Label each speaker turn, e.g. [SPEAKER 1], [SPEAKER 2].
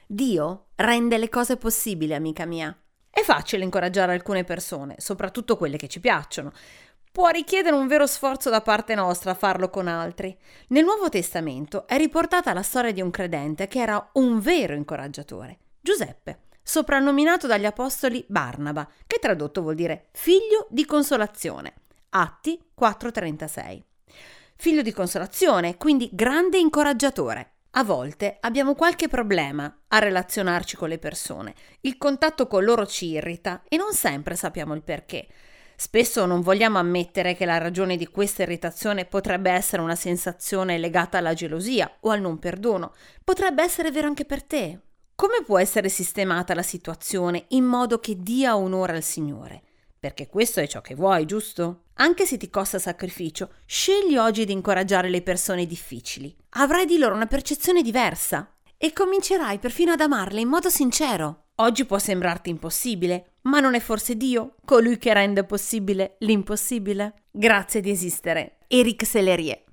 [SPEAKER 1] Dio rende le cose possibili, amica mia. È facile incoraggiare alcune persone, soprattutto quelle che ci piacciono. Può richiedere un vero sforzo da parte nostra farlo con altri. Nel Nuovo Testamento è riportata la storia di un credente che era un vero incoraggiatore, Giuseppe, soprannominato dagli apostoli Barnaba, che tradotto vuol dire figlio di consolazione. Atti 4,36. Figlio di consolazione, quindi grande incoraggiatore. A volte abbiamo qualche problema a relazionarci con le persone. Il contatto con loro ci irrita e non sempre sappiamo il perché. Spesso non vogliamo ammettere che la ragione di questa irritazione potrebbe essere una sensazione legata alla gelosia o al non perdono. Potrebbe essere vero anche per te. Come può essere sistemata la situazione in modo che dia onore al Signore? Perché questo è ciò che vuoi, giusto? Anche se ti costa sacrificio, scegli oggi di incoraggiare le persone difficili. Avrai di loro una percezione diversa e comincerai perfino ad amarle in modo sincero. Oggi può sembrarti impossibile, ma non è forse Dio colui che rende possibile l'impossibile? Grazie di esistere. Eric Sellerie.